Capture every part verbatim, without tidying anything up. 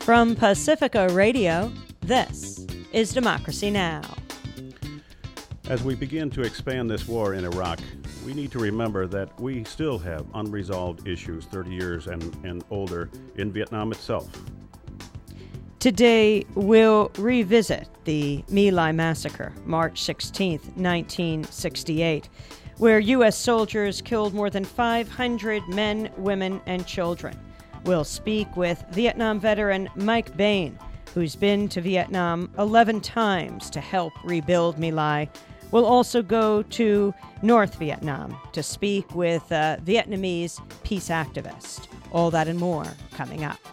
From Pacifica Radio, this is Democracy Now! As we begin to expand this war in Iraq, we need to remember that we still have unresolved issues thirty years and, and older in Vietnam itself. Today, we'll revisit the My Lai Massacre, March sixteenth, nineteen sixty-eight, where U S soldiers killed more than five hundred men, women, and children. We'll speak with Vietnam veteran Mike Bain, who's been to Vietnam eleven times to help rebuild My Lai. We'll also go to North Vietnam to speak with a Vietnamese peace activist. All that and more coming up.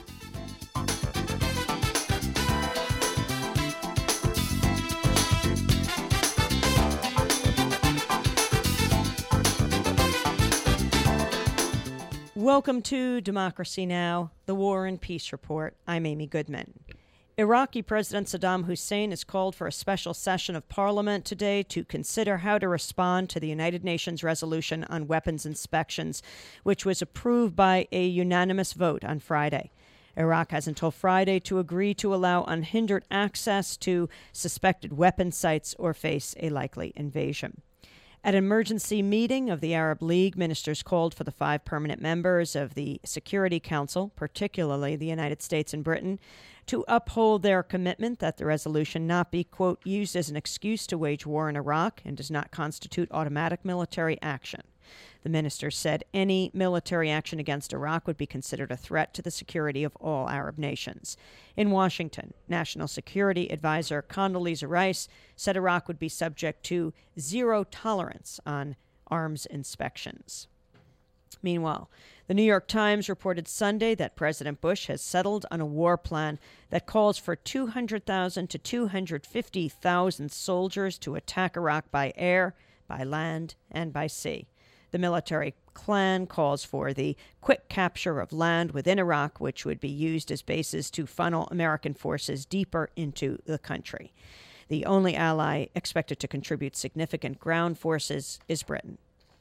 Welcome to Democracy Now!, the War and Peace Report. I'm Amy Goodman. Iraqi President Saddam Hussein has called for a special session of Parliament today to consider how to respond to the United Nations resolution on weapons inspections, which was approved by a unanimous vote on Friday. Iraq has until Friday to agree to allow unhindered access to suspected weapon sites or face a likely invasion. At an emergency meeting of the Arab League, ministers called for the five permanent members of the Security Council, particularly the United States and Britain, to uphold their commitment that the resolution not be, quote, used as an excuse to wage war in Iraq and does not constitute automatic military action. The ministers said any military action against Iraq would be considered a threat to the security of all Arab nations. In Washington, National Security Advisor Condoleezza Rice said Iraq would be subject to zero tolerance on arms inspections. Meanwhile, the New York Times reported Sunday that President Bush has settled on a war plan that calls for two hundred thousand to two hundred fifty thousand soldiers to attack Iraq by air, by land, and by sea. The military plan calls for the quick capture of land within Iraq, which would be used as bases to funnel American forces deeper into the country. The only ally expected to contribute significant ground forces is Britain.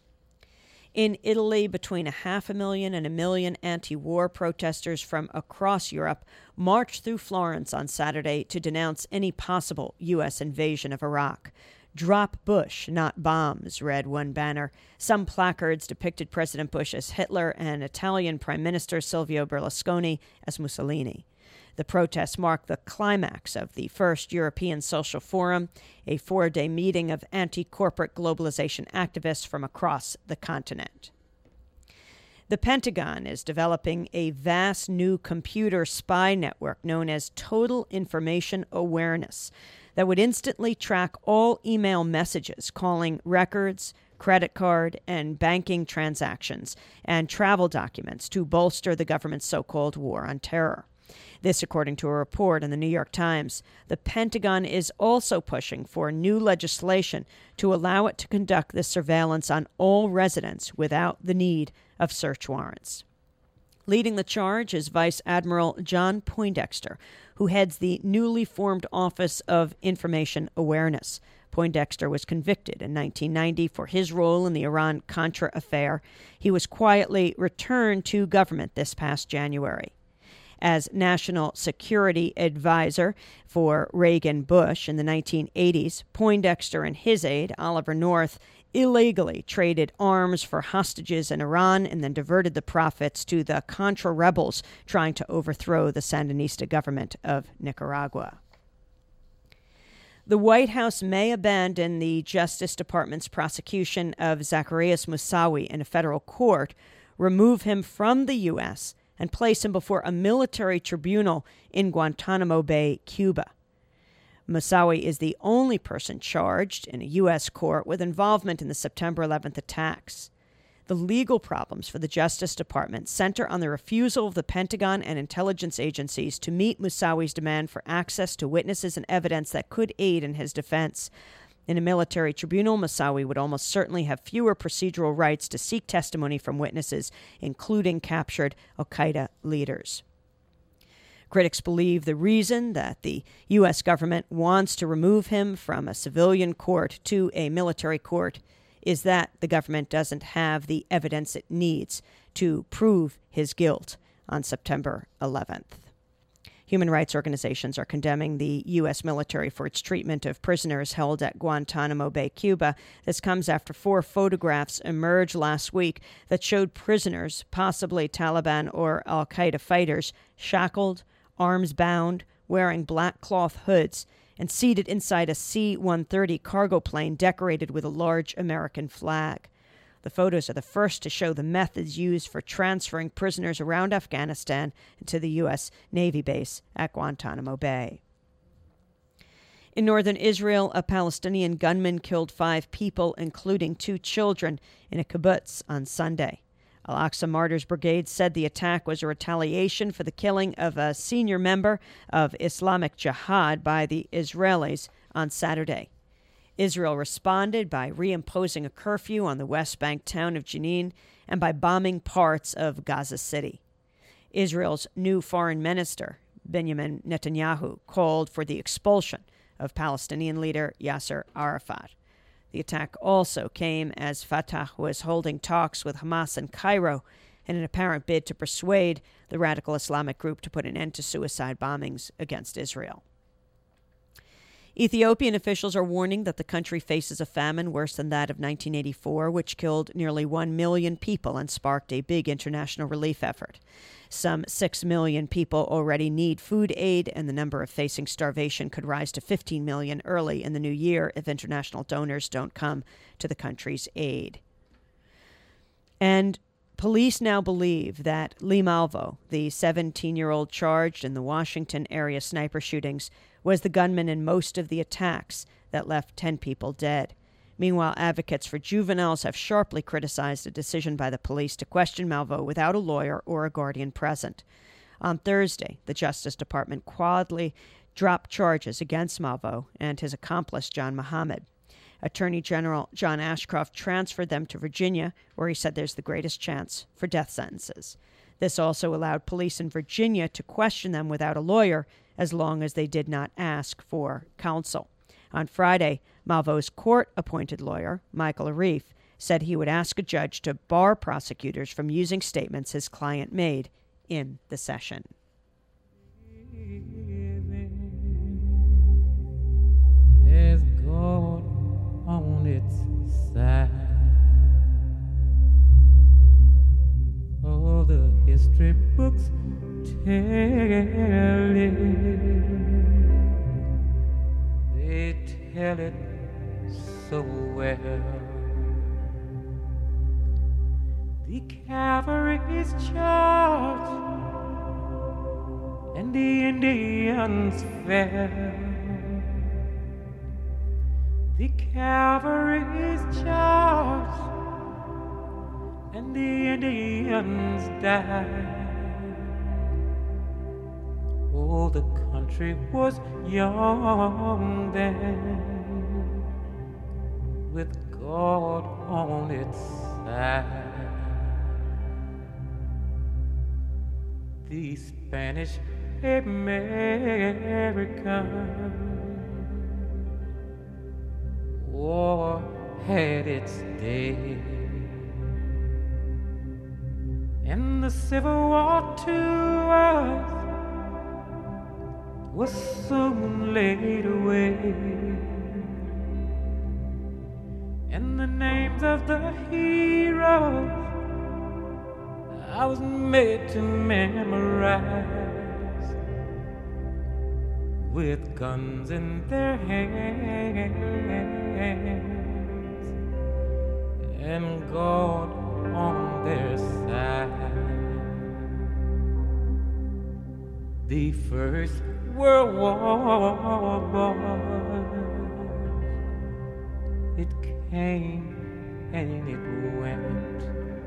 In Italy, between a half a million and a million anti-war protesters from across Europe marched through Florence on Saturday to denounce any possible U S invasion of Iraq. "Drop Bush, not bombs," read one banner. Some placards depicted President Bush as Hitler and Italian Prime Minister Silvio Berlusconi as Mussolini. The protests marked the climax of the first European Social Forum, a four-day meeting of anti-corporate globalization activists from across the continent. The Pentagon is developing a vast new computer spy network known as Total Information Awareness that would instantly track all email messages calling records, credit card, and banking transactions, and travel documents to bolster the government's so-called war on terror. This, according to a report in the New York Times. The Pentagon is also pushing for new legislation to allow it to conduct this surveillance on all residents without the need of search warrants. Leading the charge is Vice Admiral John Poindexter, who heads the newly formed Office of Information Awareness. Poindexter was convicted in nineteen ninety for his role in the Iran-Contra affair. He was quietly returned to government this past January. As National Security Advisor for Reagan Bush in the nineteen eighties, Poindexter and his aide, Oliver North, illegally traded arms for hostages in Iran and then diverted the profits to the Contra rebels trying to overthrow the Sandinista government of Nicaragua. The White House may abandon the Justice Department's prosecution of Zacarias Moussaoui in a federal court, remove him from the U S, and place him before a military tribunal in Guantanamo Bay, Cuba. Moussaoui is the only person charged in a U S court with involvement in the September eleventh attacks. The legal problems for the Justice Department center on the refusal of the Pentagon and intelligence agencies to meet Moussaoui's demand for access to witnesses and evidence that could aid in his defense. In a military tribunal, Moussaoui would almost certainly have fewer procedural rights to seek testimony from witnesses, including captured al-Qaeda leaders. Critics believe the reason that the U S government wants to remove him from a civilian court to a military court is that the government doesn't have the evidence it needs to prove his guilt on September eleventh. Human rights organizations are condemning the U S military for its treatment of prisoners held at Guantanamo Bay, Cuba. This comes after four photographs emerged last week that showed prisoners, possibly Taliban or al-Qaeda fighters, shackled, arms bound, wearing black cloth hoods, and seated inside a C one thirty cargo plane decorated with a large American flag. The photos are the first to show the methods used for transferring prisoners around Afghanistan to the U S Navy base at Guantanamo Bay. In northern Israel, a Palestinian gunman killed five people, including two children, in a kibbutz on Sunday. Al-Aqsa Martyrs Brigade said the attack was a retaliation for the killing of a senior member of Islamic Jihad by the Israelis on Saturday. Israel responded by reimposing a curfew on the West Bank town of Jenin and by bombing parts of Gaza City. Israel's new foreign minister, Benjamin Netanyahu, called for the expulsion of Palestinian leader Yasser Arafat. The attack also came as Fatah was holding talks with Hamas in Cairo in an apparent bid to persuade the radical Islamic group to put an end to suicide bombings against Israel. Ethiopian officials are warning that the country faces a famine worse than that of nineteen eighty-four, which killed nearly one million people and sparked a big international relief effort. Some six million people already need food aid, and the number of facing starvation could rise to fifteen million early in the new year if international donors don't come to the country's aid. And police now believe that Lee Malvo, the seventeen-year-old charged in the Washington area sniper shootings, was the gunman in most of the attacks that left ten people dead. Meanwhile, advocates for juveniles have sharply criticized a decision by the police to question Malvo without a lawyer or a guardian present. On Thursday, the Justice Department quietly dropped charges against Malvo and his accomplice, John Muhammad. Attorney General John Ashcroft transferred them to Virginia, where he said there's the greatest chance for death sentences. This also allowed police in Virginia to question them without a lawyer, as long as they did not ask for counsel. On Friday, Malvo's court-appointed lawyer, Michael Arif, said he would ask a judge to bar prosecutors from using statements his client made in the session. Is God on its side? All the history books tell it. They tell it so well. The cavalry's charge and the Indians fell. The cavalry's charge and the Indians died. Oh, the country was young then, with God on its side. The Spanish American war had its day, and the Civil War to us was soon laid away, and the names of the heroes I was made to memorize, with guns in their hands and God on their side. The First World War was, it came and it went.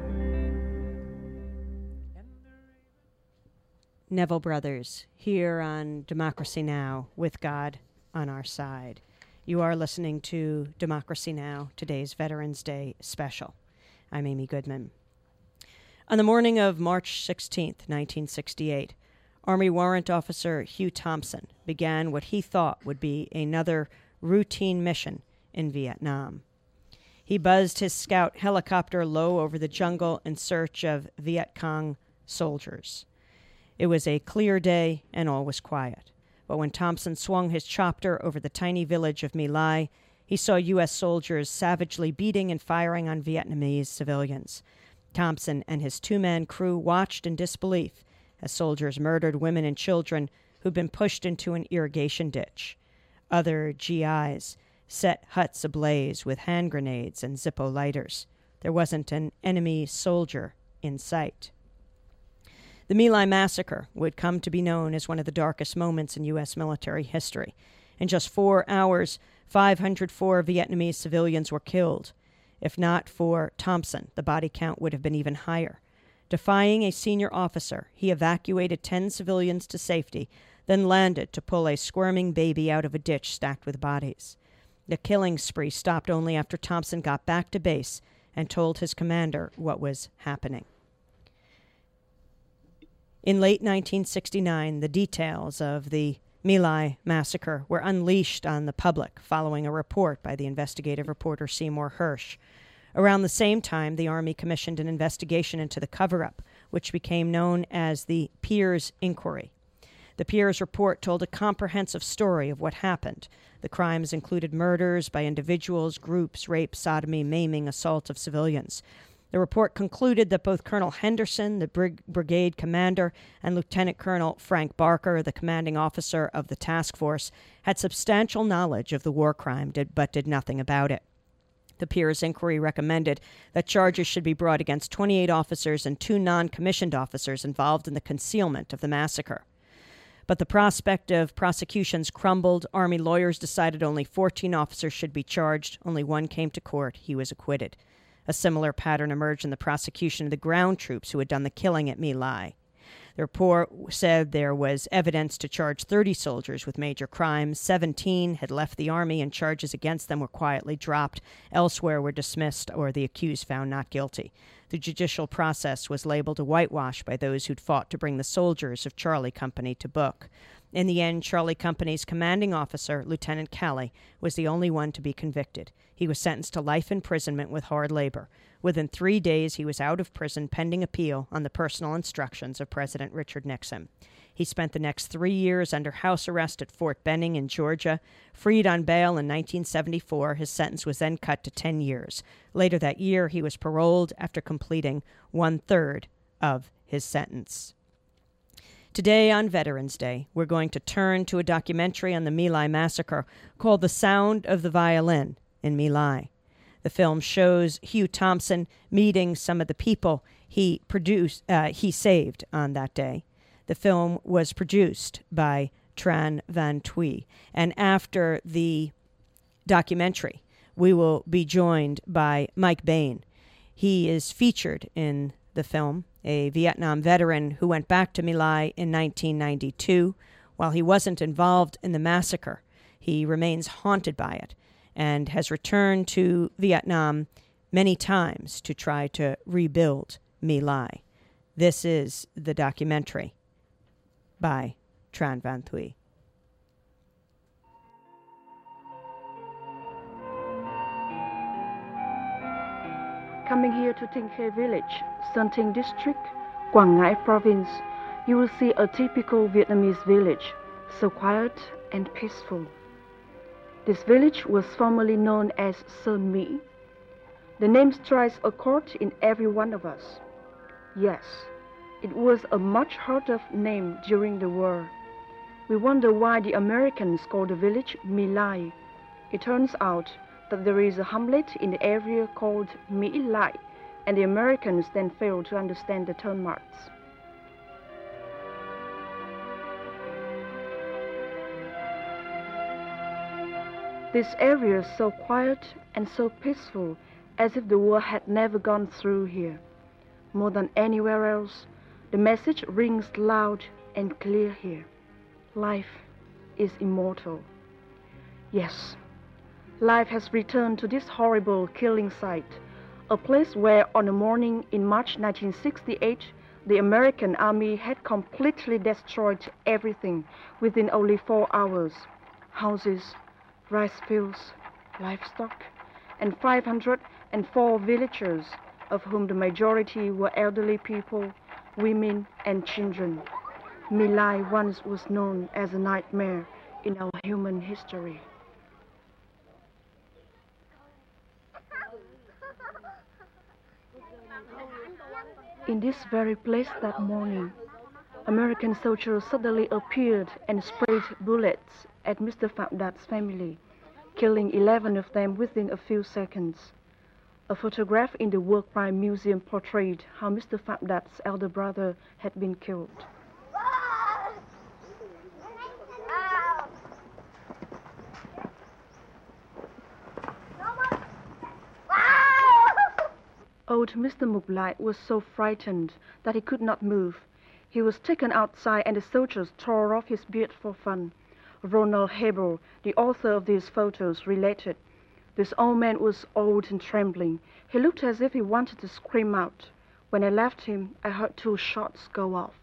Neville Brothers, here on Democracy Now! With God on our side. You are listening to Democracy Now!, today's Veterans Day special. I'm Amy Goodman. On the morning of March sixteenth, nineteen sixty-eight, Army Warrant Officer Hugh Thompson began what he thought would be another routine mission in Vietnam. He buzzed his scout helicopter low over the jungle in search of Viet Cong soldiers. It was a clear day, and all was quiet. But when Thompson swung his chopper over the tiny village of My Lai, he saw U S soldiers savagely beating and firing on Vietnamese civilians. Thompson and his two-man crew watched in disbelief as soldiers murdered women and children who'd been pushed into an irrigation ditch. Other G Is set huts ablaze with hand grenades and Zippo lighters. There wasn't an enemy soldier in sight. The My Lai massacre would come to be known as one of the darkest moments in U S military history. In just four hours, five hundred four Vietnamese civilians were killed. If not for Thompson, the body count would have been even higher. Defying a senior officer, he evacuated ten civilians to safety, then landed to pull a squirming baby out of a ditch stacked with bodies. The killing spree stopped only after Thompson got back to base and told his commander what was happening. In late nineteen sixty-nine, the details of the My Lai massacre were unleashed on the public following a report by the investigative reporter Seymour Hersh. Around the same time, the Army commissioned an investigation into the cover-up, which became known as the Piers Inquiry. The Piers report told a comprehensive story of what happened. The crimes included murders by individuals, groups, rape, sodomy, maiming, assault of civilians. The report concluded that both Colonel Henderson, the brig- brigade commander, and Lieutenant Colonel Frank Barker, the commanding officer of the task force, had substantial knowledge of the war crime did, but did nothing about it. The Piers inquiry recommended that charges should be brought against twenty-eight officers and two non-commissioned officers involved in the concealment of the massacre. But the prospect of prosecutions crumbled. Army lawyers decided only fourteen officers should be charged. Only one came to court. He was acquitted. A similar pattern emerged in the prosecution of the ground troops who had done the killing at My Lai. The report said there was evidence to charge thirty soldiers with major crimes. seventeen had left the Army, and charges against them were quietly dropped. Elsewhere were dismissed or the accused found not guilty. The judicial process was labeled a whitewash by those who'd fought to bring the soldiers of Charlie Company to book. In the end, Charlie Company's commanding officer, Lieutenant Calley, was the only one to be convicted. He was sentenced to life imprisonment with hard labor. Within three days, he was out of prison pending appeal on the personal instructions of President Richard Nixon. He spent the next three years under house arrest at Fort Benning in Georgia. Freed on bail in nineteen seventy-four, his sentence was then cut to ten years. Later that year, he was paroled after completing one-third of his sentence. Today, on Veterans Day, we're going to turn to a documentary on the My Lai massacre called The Sound of the Violin in My Lai. The film shows Hugh Thompson meeting some of the people he produced, uh, he saved on that day. The film was produced by Tran Van Thuy. And after the documentary, we will be joined by Mike Bain. He is featured in the film, a Vietnam veteran who went back to My Lai in nineteen ninety-two. While he wasn't involved in the massacre, he remains haunted by it and has returned to Vietnam many times to try to rebuild My Lai. This is the documentary by Tran Van Thuy. Coming here to Tinh Khê village, Sơn Tinh district, Quảng Ngãi province, you will see a typical Vietnamese village, so quiet and peaceful. This village was formerly known as Sơn Mỹ. The name strikes a chord in every one of us. Yes, it was a much heard of name during the war. We wonder why the Americans called the village My Lai. It turns out that there is a hamlet in the area called My Lai, and the Americans then failed to understand the turn marks. This area is so quiet and so peaceful, as if the war had never gone through here. More than anywhere else, the message rings loud and clear here. Life is immortal. Yes, life has returned to this horrible killing site, a place where on a morning in March nineteen sixty-eight, the American Army had completely destroyed everything within only four hours. Houses, rice fields, livestock, and five hundred four villagers, of whom the majority were elderly people, women, and children. My Lai once was known as a nightmare in our human history. In this very place that morning, American soldiers suddenly appeared and sprayed bullets at Mister Pham Dat's family, killing eleven of them within a few seconds. A photograph in the War Crime Museum portrayed how Mister Pham Dat's elder brother had been killed. Old Mister Muk Lai was so frightened that he could not move. He was taken outside and the soldiers tore off his beard for fun. Ronald Hebel, the author of these photos, related, "This old man was old and trembling. He looked as if he wanted to scream out. When I left him, I heard two shots go off."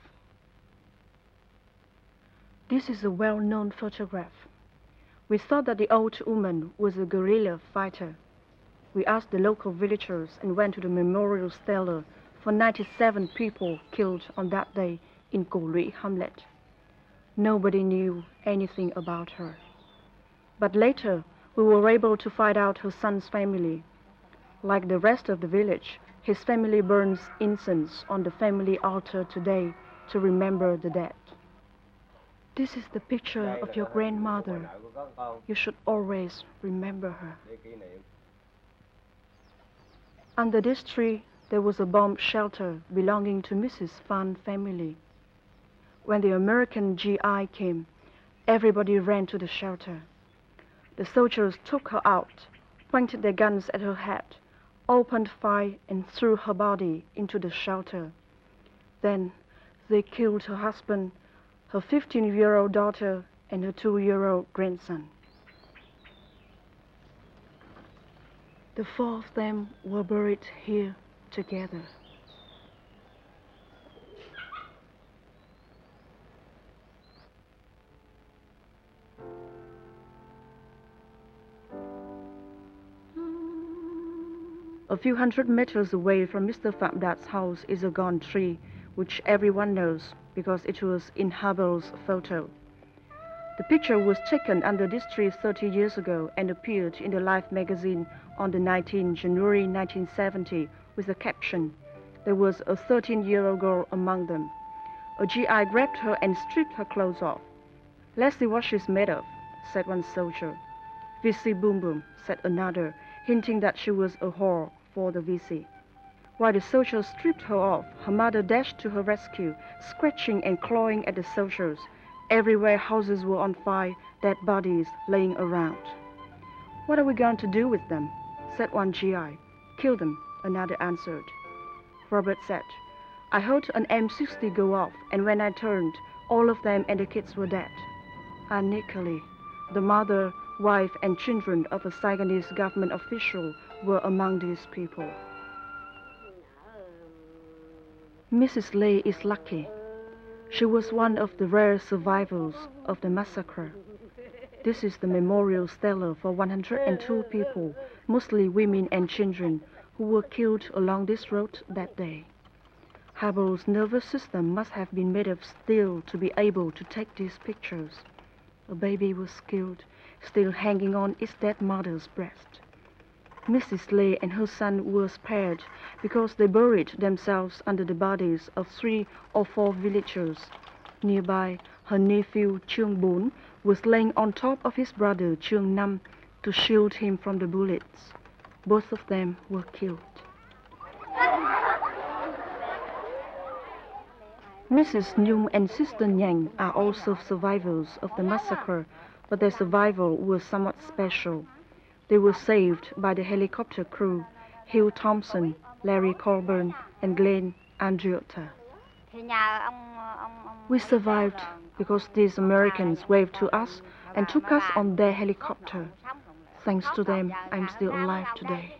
This is a well-known photograph. We thought that the old woman was a guerrilla fighter. We asked the local villagers and went to the memorial stela for ninety-seven people killed on that day in Cổ Lũy hamlet. Nobody knew anything about her. But later, we were able to find out her son's family. Like the rest of the village, his family burns incense on the family altar today to remember the dead. This is the picture of your grandmother. You should always remember her. Under this tree, there was a bomb shelter belonging to Missus Phan family. When the American G I came, everybody ran to the shelter. The soldiers took her out, pointed their guns at her head, opened fire and threw her body into the shelter. Then they killed her husband, her fifteen-year-old daughter, and her two-year-old grandson. The four of them were buried here together. A few hundred meters away from Mister Pham Dat's house is a gone tree, which everyone knows because it was in Hebel's photo. The picture was taken under this tree thirty years ago and appeared in the Life magazine on the nineteenth of January nineteen seventy with a caption, "There was a thirteen-year-old girl among them." A G I grabbed her and stripped her clothes off. "Let's see what she's made of," said one soldier. "V C boom boom," said another, hinting that she was a whore for the V C. While the soldiers stripped her off, her mother dashed to her rescue, scratching and clawing at the soldiers. Everywhere houses were on fire, dead bodies laying around. "What are we going to do with them?" said one G I. "Kill them," another answered. Robert said, "I heard an M sixty go off, and when I turned, all of them and the kids were dead." Ironically, the mother, wife, and children of a Saigonese government official were among these people. Missus Lay is lucky. She was one of the rare survivors of the massacre. This is the memorial stela for one hundred two people, mostly women and children, who were killed along this road that day. Hebel's nervous system must have been made of steel to be able to take these pictures. A baby was killed, still hanging on its dead mother's breast. Missus Lay and her son were spared because they buried themselves under the bodies of three or four villagers. Nearby, her nephew Chương Bốn was laying on top of his brother Chương Năm to shield him from the bullets. Both of them were killed. Missus Nhung and Sister Nhang are also survivors of the massacre, but their survival was somewhat special. They were saved by the helicopter crew, Hugh Thompson, Larry Colburn, and Glenn Andreotta. We survived because these Americans waved to us and took us on their helicopter. Thanks to them, I'm still alive today.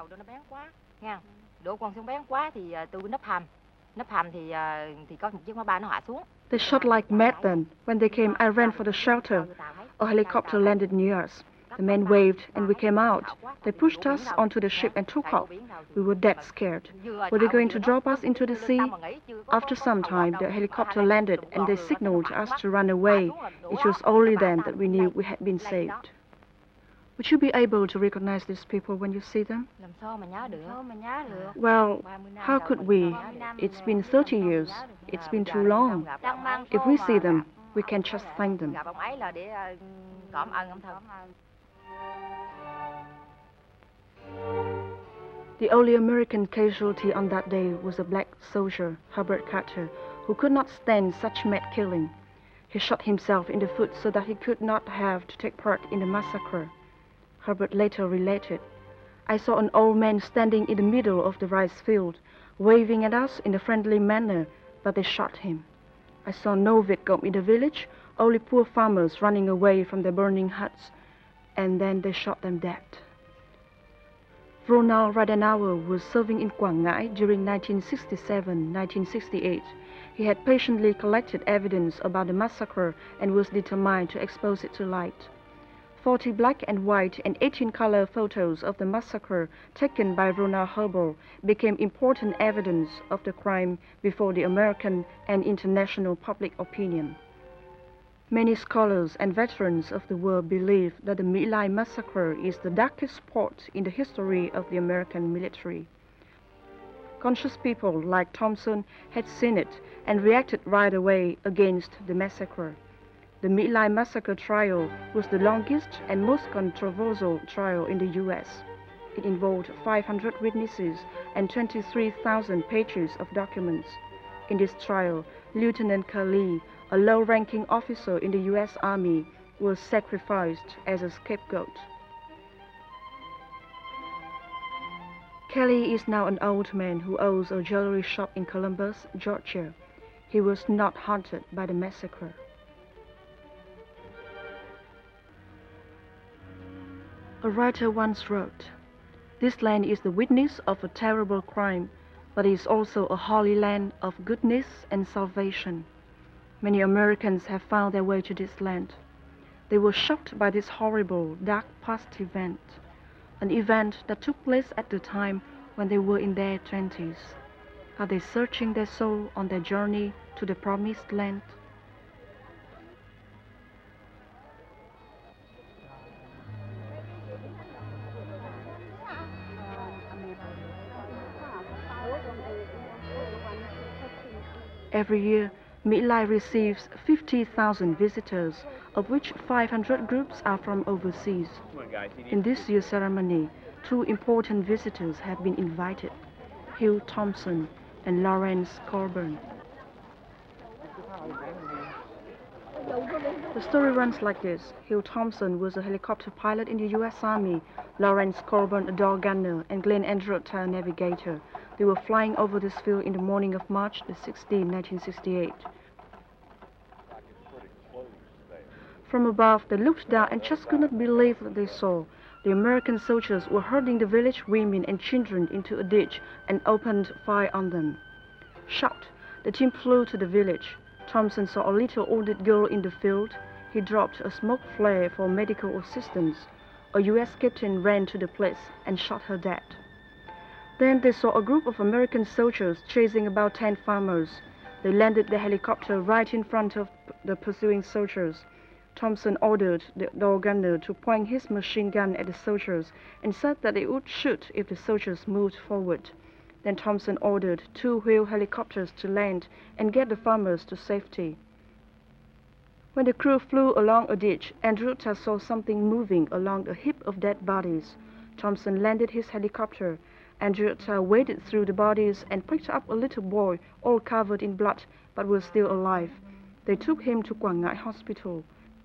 They shot like mad then. When they came, I ran for the shelter. A helicopter landed near us. The men waved and we came out. They pushed us onto the ship and took off. We were dead scared. Were they going to drop us into the sea? After some time, the helicopter landed and they signaled us to run away. It was only then that we knew we had been saved. Would you be able to recognize these people when you see them? Well, how could we? It's been thirty years. It's been too long. If we see them, we can just thank them. The only American casualty on that day was a black soldier, Herbert Carter, who could not stand such mad killing. He shot himself in the foot so that he could not have to take part in the massacre. Herbert later related, "I saw an old man standing in the middle of the rice field, waving at us in a friendly manner, but they shot him. I saw no victim in the village, only poor farmers running away from their burning huts, and then they shot them dead." Ronald Radenauer was serving in Quảng Ngãi during nineteen sixty-seven to nineteen sixty-eight. He had patiently collected evidence about the massacre and was determined to expose it to light. forty black and white and eighteen color photos of the massacre taken by Ronald Herbert became important evidence of the crime before the American and international public opinion. Many scholars and veterans of the war believe that the My Lai massacre is the darkest spot in the history of the American military. Conscious people like Thompson had seen it and reacted right away against the massacre. The My Lai massacre trial was the longest and most controversial trial in the U S. It involved five hundred witnesses and twenty-three thousand pages of documents. In this trial, Lieutenant Kelly, a low-ranking officer in the U S Army, was sacrificed as a scapegoat. Kelly is now an old man who owns a jewelry shop in Columbus, Georgia. He was not haunted by the massacre. A writer once wrote, "This land is the witness of a terrible crime, but it is also a holy land of goodness and salvation. Many Americans have found their way to this land. They were shocked by this horrible, dark past event, an event that took place at the time when they were in their twenties. Are they searching their soul on their journey to the promised land?" Every year, My Lai receives fifty thousand visitors, of which five hundred groups are from overseas. In this year's ceremony, two important visitors have been invited, Hugh Thompson and Lawrence Coburn. The story runs like this. Hugh Thompson was a helicopter pilot in the U S Army, Lawrence Coburn a door gunner, and Glenn Andrews a navigator. They were flying over this field in the morning of March the sixteenth, nineteen sixty-eight. From above, they looked down and just could not believe what they saw. The American soldiers were herding the village women and children into a ditch and opened fire on them. Shocked, the team flew to the village. Thompson saw a little wounded girl in the field. He dropped a smoke flare for medical assistance. A U S captain ran to the place and shot her dead. Then they saw a group of American soldiers chasing about ten farmers. They landed the helicopter right in front of the pursuing soldiers. Thompson ordered the door gunner to point his machine gun at the soldiers and said that it would shoot if the soldiers moved forward. Then Thompson ordered two wheel helicopters to land and get the farmers to safety. When the crew flew along a ditch, Andrews saw something moving along a heap of dead bodies. Thompson landed his helicopter. Andrews waded through the bodies and picked up a little boy, all covered in blood, but was still alive. They took him to Quảng Ngãi Hospital.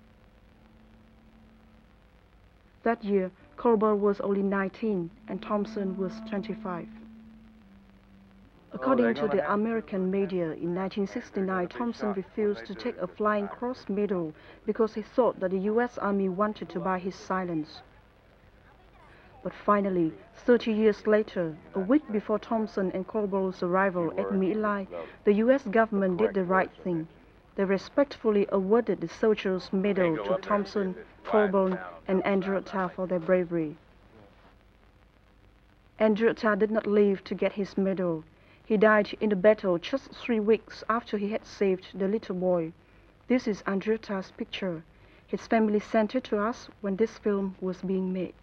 That year, Coburn was only nineteen and Thompson was twenty-five. According to the American media, in nineteen sixty-nine, Thompson refused to take a Flying Cross medal because he thought that the U S Army wanted to buy his silence. But finally, thirty years later, a week before Thompson and Corburn's arrival at My Lai, the U S government did the right thing. They respectfully awarded the Soldier's Medal to Thompson, Colborne, and Andreotta for their bravery. Andreotta did not live to get his medal. He died in the battle just three weeks after he had saved the little boy. This is Andreotta's picture. His family sent it to us when this film was being made.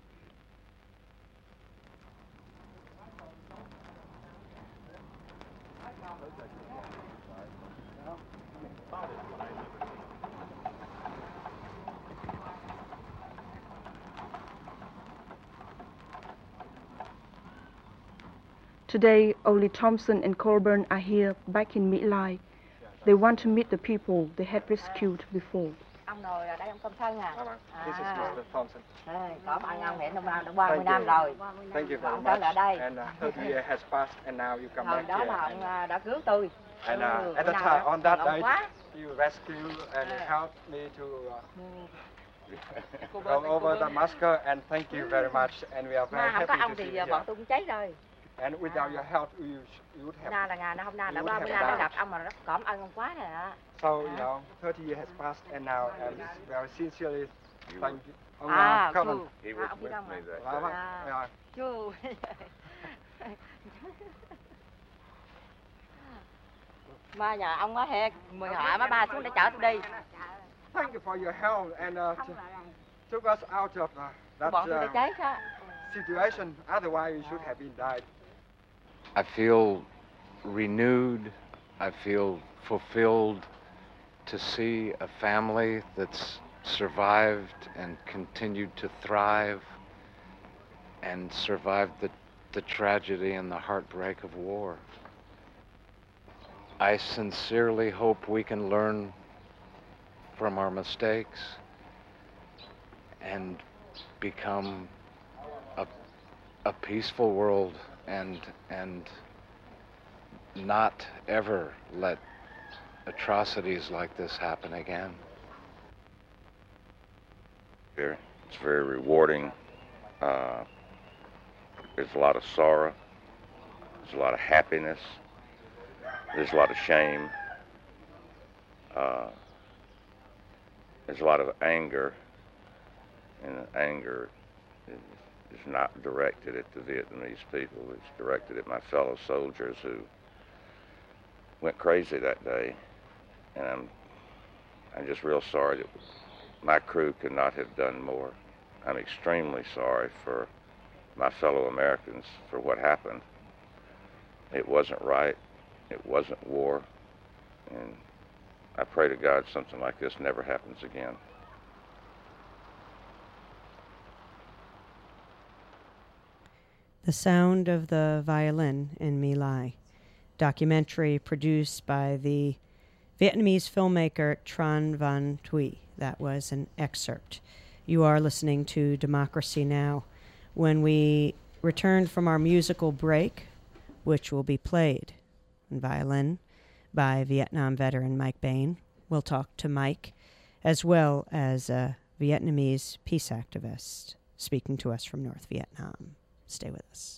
Today, only Thompson and Colborne are here back in My Lai. They want to meet the people they had rescued before. Ông ngồi ở đây ông công thân à? This is mister Thompson. À, cảm ơn ông hẹn ông đã qua mười năm rồi. Thank you very Ông much. trở lại đây. And uh, thirty years has passed, and now you come Hồi back đó here. là ông à, đã cứu tôi. And Ừ, uh, at the nào time, đó, on that ông day, quá. you rescued and À. helped me to uh, Cô go bên- over cô bên- Damascus. And thank you very much. And we are Mà very không có happy ông to see thì you bọn here. tôi cũng cháy rồi. And without your help, you, sh- you would have. Na là ngày hôm nay đã You ba would mươi have năm đã died. gặp ông mà rất cảm ơn ông quá nè. So you know, thirty years has passed, and now I'm very sincerely thank you. Ông À, uh, Colin. chú. À, ông biết ông à? Dạ vâng. À. Dạ. Chú. Mà nhà ông có hẹn mười hỏi má ba xuống để chở tôi đi. Thank you for your help and uh, t- took us out of uh, that Bọn tôi đã uh, cháy đó. situation. Otherwise, we should have been died. I feel renewed. I feel fulfilled to see a family that's survived and continued to thrive and survived the, the tragedy and the heartbreak of war. I sincerely hope we can learn from our mistakes and become a, a peaceful world and and not ever let atrocities like this happen again. Very, it's very rewarding. Uh, there's a lot of sorrow. There's a lot of happiness. There's a lot of shame. Uh, there's a lot of anger, and the anger is, is not directed at the Vietnamese people. It's directed at my fellow soldiers who went crazy that day, and I'm I'm just real sorry that my crew could not have done more. I'm extremely sorry for my fellow Americans for what happened. It wasn't right. It wasn't war. And I pray to God something like this never happens again. The Sound of the Violin in My Lai, documentary produced by the Vietnamese filmmaker Tran Van Thuy. That was an excerpt. You are listening to Democracy Now! When we return from our musical break, which will be played on violin by Vietnam veteran Mike Bain, we'll talk to Mike, as well as a Vietnamese peace activist speaking to us from North Vietnam. Stay with us.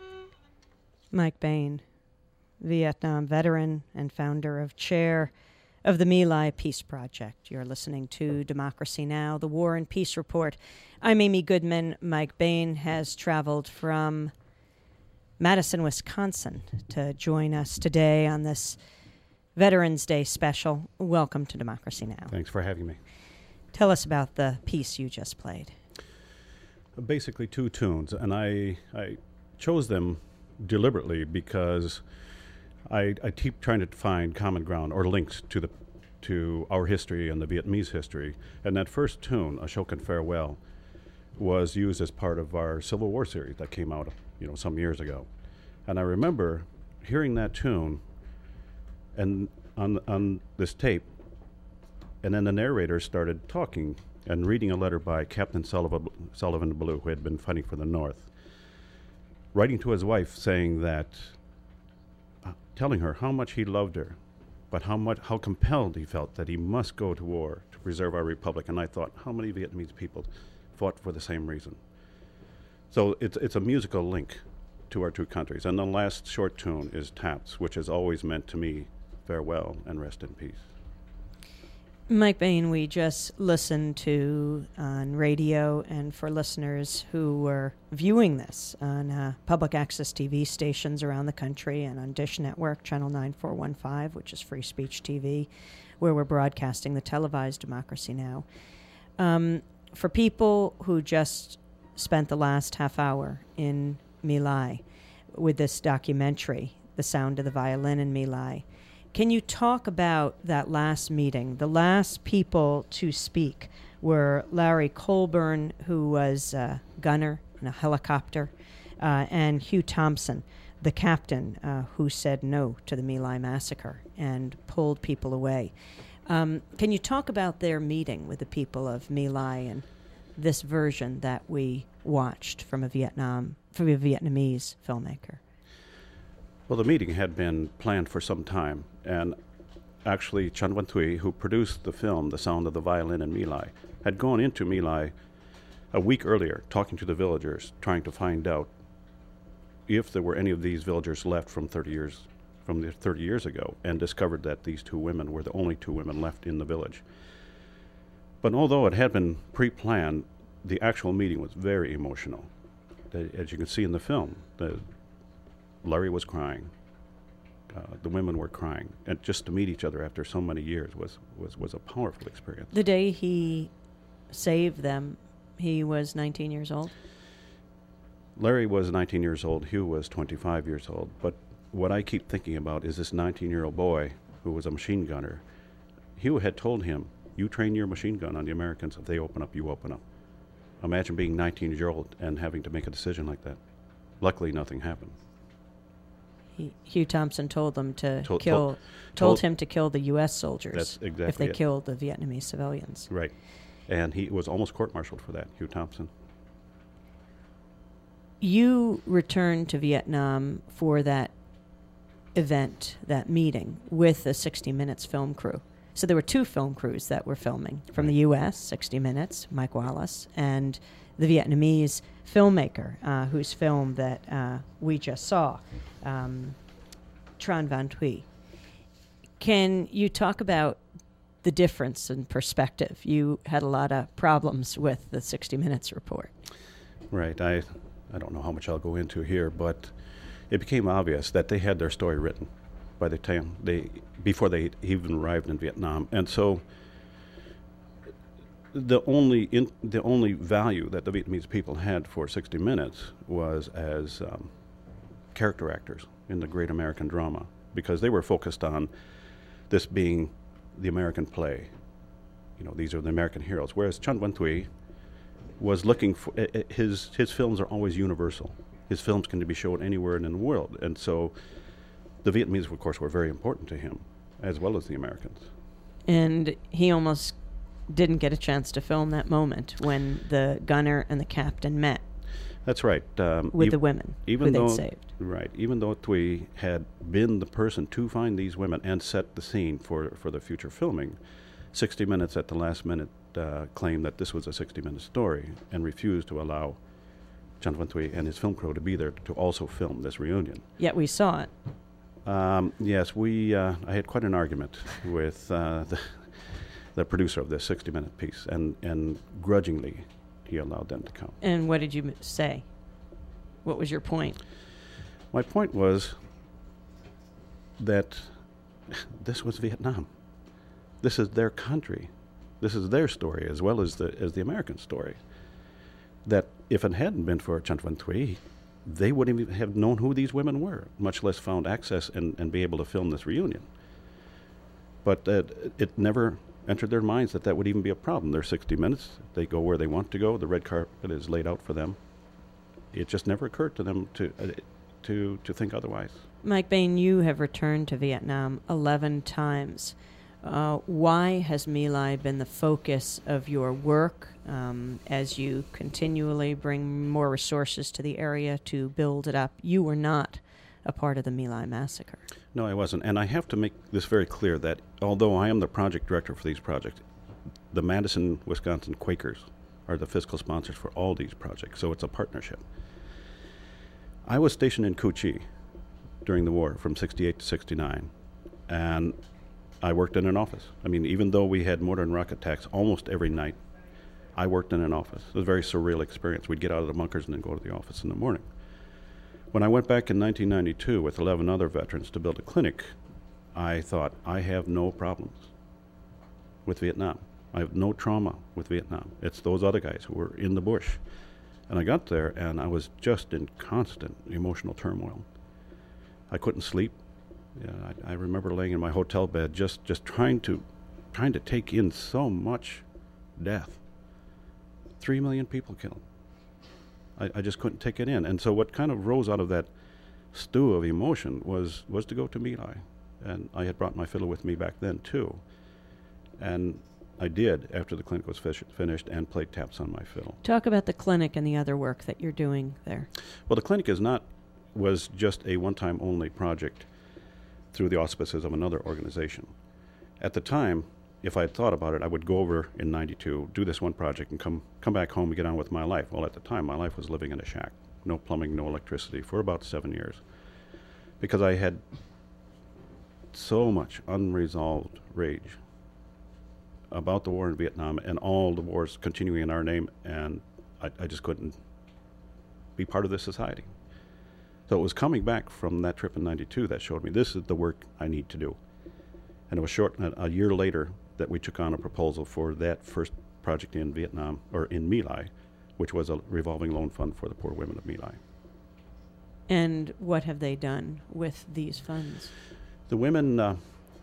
Mike Bain, Vietnam veteran and founder of CHAIR, of the My Lai Peace Project. You're listening to Democracy Now!, the War and Peace Report. I'm Amy Goodman. Mike Bain has traveled from Madison, Wisconsin to join us today on this Veterans Day special. Welcome to Democracy Now! Thanks for having me. Tell us about the piece you just played. Basically two tunes, and I, I chose them deliberately because I, I keep trying to find common ground or links to the to our history and the Vietnamese history. And that first tune, Ashokan Farewell, was used as part of our Civil War series that came out, you know, some years ago. And I remember hearing that tune and on on this tape, and then the narrator started talking and reading a letter by Captain Sullivan, Sullivan Blue, who had been fighting for the North, writing to his wife saying that telling her how much he loved her, but how much, how compelled he felt that he must go to war to preserve our republic. And I thought, how many Vietnamese people fought for the same reason? So it's it's a musical link to our two countries. And the last short tune is Taps, which has always meant to me farewell and rest in peace. Mike Bain, we just listened to on radio, and for listeners who were viewing this on uh, public access T V stations around the country and on Dish Network, Channel nine four one five, which is free speech T V, where we're broadcasting the televised Democracy Now! Um, for people who just spent the last half hour in My Lai with this documentary, The Sound of the Violin in My Lai, can you talk about that last meeting? The last people to speak were Larry Colburn, who was a gunner in a helicopter, uh, and Hugh Thompson, the captain, uh, who said no to the My Lai massacre and pulled people away. Um, can you talk about their meeting with the people of My Lai and this version that we watched from a Vietnam, from a Vietnamese filmmaker? Well, the meeting had been planned for some time, and actually Chan Van Thuy, who produced the film The Sound of the Violin in My Lai, had gone into My Lai a week earlier, talking to the villagers, trying to find out if there were any of these villagers left from thirty years from the thirty years ago, and discovered that these two women were the only two women left in the village. But although it had been pre-planned, the actual meeting was very emotional. The, as you can see in the film, the Larry was crying. Uh, the women were crying. And just to meet each other after so many years was, was, was a powerful experience. The day he saved them, he was nineteen years old? Larry was nineteen years old. Hugh was twenty-five years old. But what I keep thinking about is this nineteen-year-old boy who was a machine gunner. Hugh had told him, you train your machine gun on the Americans. If they open up, you open up. Imagine being nineteen years old and having to make a decision like that. Luckily, nothing happened. He, Hugh Thompson told them to Told- kill, told- told, told- him to kill the U S soldiers That's exactly if they it. killed the Vietnamese civilians. Right. And he was almost court-martialed for that, Hugh Thompson. You returned to Vietnam for that event, that meeting, with the sixty minutes film crew. So there were two film crews that were filming. From the U S, sixty minutes, Mike Wallace, and the Vietnamese filmmaker uh, whose film that uh, we just saw, um, Tran Van Thuy. Can you talk about the difference in perspective? You had a lot of problems with the sixty minutes report. Right. I, I don't know how much I'll go into here, but it became obvious that they had their story written by the time they, before they even arrived in Vietnam. And so the only in, the only value that the Vietnamese people had for sixty minutes was as um, character actors in the great American drama, because they were focused on this being the American play. You know, these are the American heroes. Whereas Chan Van Thuy was looking for, uh, his his films are always universal. His films can be shown anywhere in the world. And so the Vietnamese, of course, were very important to him, as well as the Americans. And he almost didn't get a chance to film that moment when the gunner and the captain met. That's right. Um, with ev- the women even who though, they'd saved. Right. Even though Thuy had been the person to find these women and set the scene for, for the future filming, sixty minutes at the last minute uh, claimed that this was a sixty-minute story and refused to allow Chan Van Thuy and his film crew to be there to also film this reunion. Yet we saw it. Um, yes, we. Uh, I had quite an argument with uh, the, the producer of this sixty minute piece, and, and grudgingly, he allowed them to come. And what did you m- say? What was your point? My point was that this was Vietnam. This is their country. This is their story as well as the as the American story. That if it hadn't been for Chant Van Thuy, they wouldn't even have known who these women were, much less found access and, and be able to film this reunion. But uh, it never entered their minds that that would even be a problem. They're sixty minutes. They go where they want to go. The red carpet is laid out for them. It just never occurred to them to uh, to to think otherwise. Mike Bain, you have returned to Vietnam eleven times. Uh, why has My Lai been the focus of your work um, as you continually bring more resources to the area to build it up? You were not a part of the My Lai massacre. No, I wasn't. And I have to make this very clear that although I am the project director for these projects, the Madison, Wisconsin Quakers are the fiscal sponsors for all these projects, so it's a partnership. I was stationed in Cu Chi during the war from sixty-eight to sixty-nine, and I worked in an office. I mean, even though we had mortar and rocket attacks almost every night, I worked in an office. It was a very surreal experience. We'd get out of the bunkers and then go to the office in the morning. When I went back in nineteen ninety-two with eleven other veterans to build a clinic, I thought, I have no problems with Vietnam. I have no trauma with Vietnam. It's those other guys who were in the bush. And I got there, and I was just in constant emotional turmoil. I couldn't sleep. Yeah, I, I remember laying in my hotel bed, just, just trying to, trying to take in so much death. Three million people killed. I, I just couldn't take it in. And so, what kind of rose out of that stew of emotion was was to go to My Lai, and I had brought my fiddle with me back then too. And I did after the clinic was fish- finished and played taps on my fiddle. Talk about the clinic and the other work that you're doing there. Well, the clinic is not was just a one-time only project through the auspices of another organization. At the time, if I had thought about it, I would go over in ninety-two, do this one project, and come come back home and get on with my life. Well, at the time, my life was living in a shack. No plumbing, no electricity, for about seven years. Because I had so much unresolved rage about the war in Vietnam and all the wars continuing in our name, and I, I just couldn't be part of this society. So it was coming back from that trip in ninety-two that showed me this is the work I need to do. And it was short, a, a year later, that we took on a proposal for that first project in Vietnam, or in My Lai, which was a revolving loan fund for the poor women of My Lai. And what have they done with these funds? The women, uh,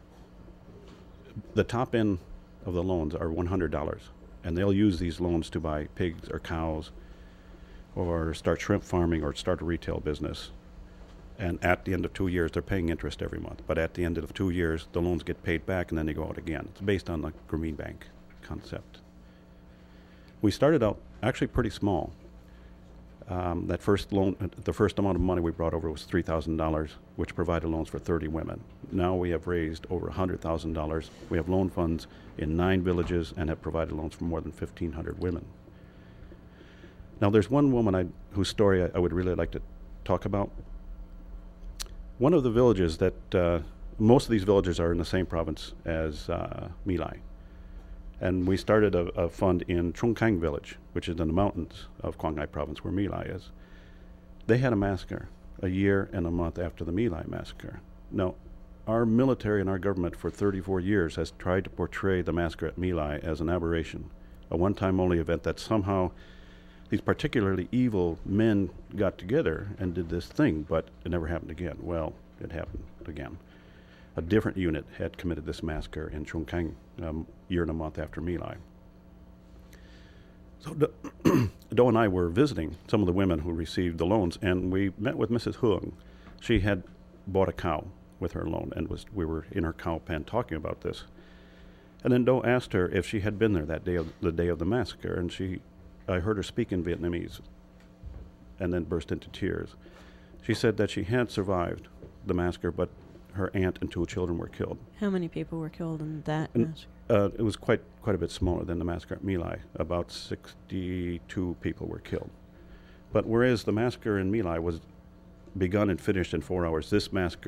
the top end of the loans are one hundred dollars, and they'll use these loans to buy pigs or cows or start shrimp farming or start a retail business. And at the end of two years, they're paying interest every month. But at the end of two years, the loans get paid back and then they go out again. It's based on the Grameen Bank concept. We started out actually pretty small. Um, that first loan, uh, the first amount of money we brought over was three thousand dollars, which provided loans for thirty women. Now we have raised over one hundred thousand dollars. We have loan funds in nine villages and have provided loans for more than fifteen hundred women. Now there's one woman I, whose story I, I would really like to talk about. One of the villages that, uh, most of these villages are in the same province as uh, My Lai. And we started a, a fund in Trung Cang village, which is in the mountains of Quang Ngai province where My Lai is. They had a massacre a year and a month after the My Lai massacre. Now, our military and our government for thirty-four years has tried to portray the massacre at My Lai as an aberration, a one-time only event that somehow these particularly evil men got together and did this thing, but it never happened again. Well, it happened again. A different unit had committed this massacre in Trung Cang a um, year and a month after My Lai. So Do, Do and I were visiting some of the women who received the loans, and we met with Missus Huang. She had bought a cow with her loan, and was we were in her cow pen talking about this. And then Do asked her if she had been there that day of the day of the massacre, and she I heard her speak in Vietnamese and then burst into tears. She said that she had survived the massacre, but her aunt and two children were killed. How many people were killed in that And, massacre? uh, it was quite quite a bit smaller than the massacre at My Lai. About sixty-two people were killed. But whereas the massacre in My Lai was begun and finished in four hours, this massacre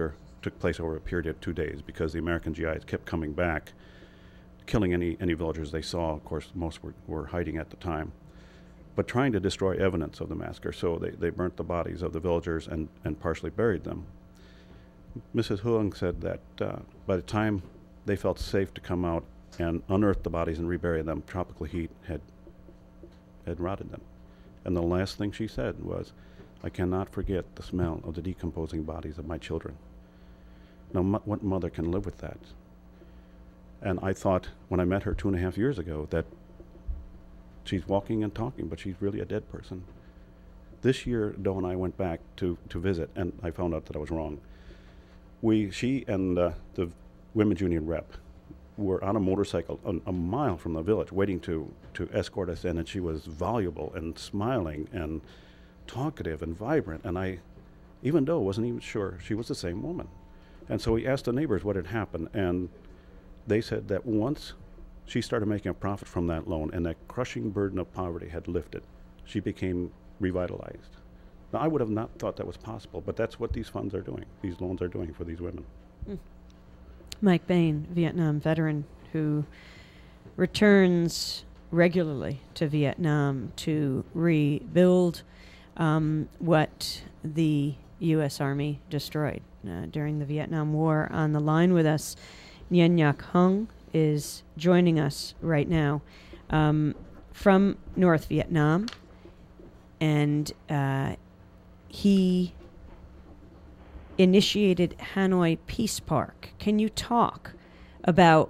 took place over a period of two days because the American G Is kept coming back, killing any, any villagers they saw. Of course, most were, were hiding at the time, but trying to destroy evidence of the massacre. So they, they burnt the bodies of the villagers and, and partially buried them. Missus Huang said that uh, by the time they felt safe to come out and unearth the bodies and rebury them, tropical heat had had rotted them. And the last thing she said was, "I cannot forget the smell of the decomposing bodies of my children." Now, mo- what mother can live with that? And I thought, when I met her two and a half years ago, that she's walking and talking, but she's really a dead person. This year, Doe and I went back to, to visit, and I found out that I was wrong. We, she and uh, the Women's Union rep were on a motorcycle a, a mile from the village waiting to, to escort us in, and she was voluble and smiling and talkative and vibrant, and I, even Doe, wasn't even sure she was the same woman. And so we asked the neighbors what had happened, and they said that once she started making a profit from that loan and that crushing burden of poverty had lifted, she became revitalized. Now, I would have not thought that was possible, but that's what these funds are doing, these loans are doing for these women. Mm. Mike Bain, Vietnam veteran who returns regularly to Vietnam to rebuild um, what the U S Army destroyed uh, during the Vietnam War. On the line with us, Nguyen Ngoc Hung is joining us right now um, from North Vietnam, and uh, he initiated Hanoi Peace Park. Can you talk about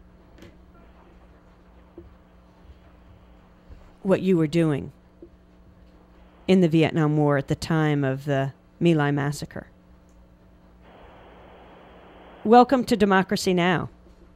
what you were doing in the Vietnam War at the time of the My Lai massacre? Welcome to Democracy Now!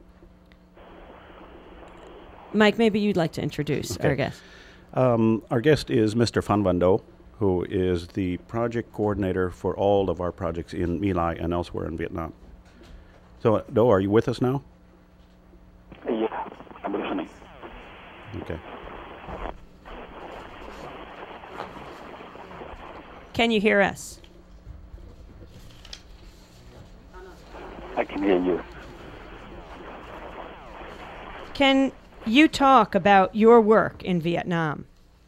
Mike, maybe you'd like to introduce Okay. our guest. Um, our guest is Mister Phan Van Do, who is the project coordinator for all of our projects in My Lai and elsewhere in Vietnam. So, uh, Do, are you with us now? Yeah, I'm listening. Okay. Can you hear us? I can hear you. Can you talk about your work in Vietnam?